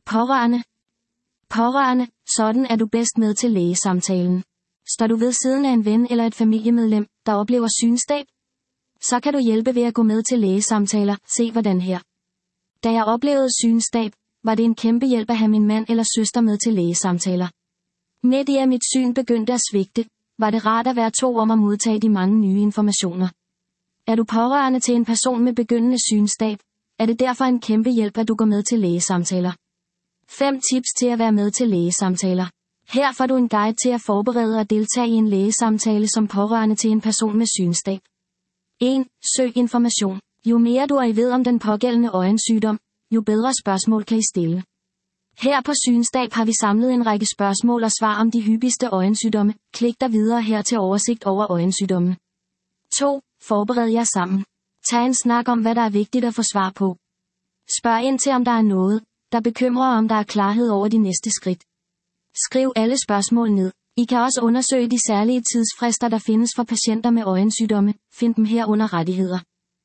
Pårørende. Pårørende, sådan er du bedst med til lægesamtalen. Står du ved siden af en ven eller et familiemedlem, der oplever synstab? Så kan du hjælpe ved at gå med til lægesamtaler. Se hvordan her. Da jeg oplevede synstab, var det en kæmpe hjælp at have min mand eller søster med til lægesamtaler. Midt i at mit syn begyndte at svigte, var det rart at være to om at modtage de mange nye informationer. Er du pårørende til en person med begyndende synstab, er det derfor en kæmpe hjælp, at du går med til lægesamtaler. 5 tips til at være med til lægesamtaler. Her får du en guide til at forberede og deltage i en lægesamtale som pårørende til en person med synstab. 1. Søg information. Jo mere du ved om den pågældende øjensygdom, jo bedre spørgsmål kan I stille. Her på Synstab har vi samlet en række spørgsmål og svar om de hyppigste øjensygdomme. Klik dig videre her til oversigt over øjensygdomme. 2. Forbered jer sammen. Tag en snak om, hvad der er vigtigt at få svar på. Spørg ind til, om der er noget, der bekymrer, og om der er klarhed over de næste skridt. Skriv alle spørgsmål ned. I kan også undersøge de særlige tidsfrister, der findes for patienter med øjensygdomme. Find dem her under rettigheder.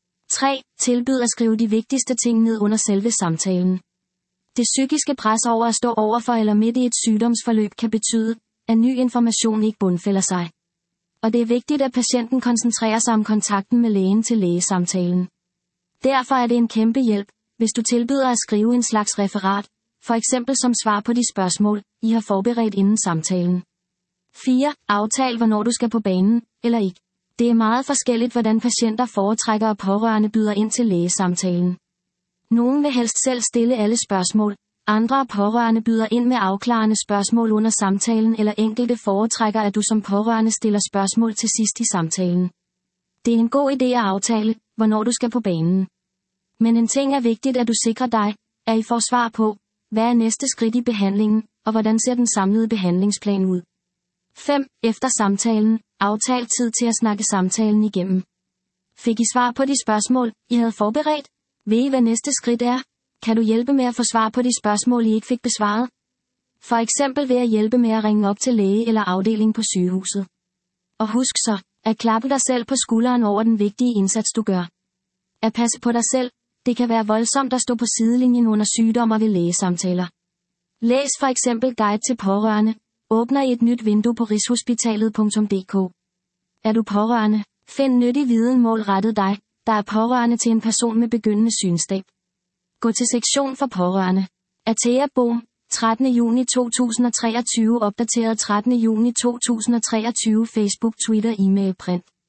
3. Tilbyd at skrive de vigtigste ting ned under selve samtalen. Det psykiske pres over at stå overfor eller midt i et sygdomsforløb kan betyde, at ny information ikke bundfælder sig. Og det er vigtigt, at patienten koncentrerer sig om kontakten med lægen til lægesamtalen. Derfor er det en kæmpe hjælp, hvis du tilbyder at skrive en slags referat, for eksempel som svar på de spørgsmål, I har forberedt inden samtalen. 4. Aftal, hvornår du skal på banen, eller ikke. Det er meget forskelligt, hvordan patienter foretrækker og pårørende byder ind til lægesamtalen. Nogle vil helst selv stille alle spørgsmål, andre pårørende byder ind med afklarende spørgsmål under samtalen, eller enkelte foretrækker, at du som pårørende stiller spørgsmål til sidst i samtalen. Det er en god idé at aftale, hvornår du skal på banen. Men en ting er vigtigt, at du sikrer dig, at I får svar på, hvad er næste skridt i behandlingen, og hvordan ser den samlede behandlingsplan ud. 5. Efter samtalen, aftal tid til at snakke samtalen igennem. Fik I svar på de spørgsmål, I havde forberedt? Ved I, hvad næste skridt er? Kan du hjælpe med at få svar på de spørgsmål, I ikke fik besvaret? For eksempel ved at hjælpe med at ringe op til læge eller afdeling på sygehuset. Og husk så, at klappe dig selv på skulderen over den vigtige indsats, du gør. At passe på dig selv, det kan være voldsomt at stå på sidelinjen under sygdom og ved lægesamtaler. Læs for eksempel Guide til pårørende, åbner i et nyt vindue på rigshospitalet.dk. Er du pårørende? Find nyttig viden målrettet dig, der er pårørende til en person med begyndende synstab. Gå til sektion for pårørende. Atea Bohm, 13. juni 2023, opdateret 13. juni 2023, Facebook, Twitter, e-mail, print.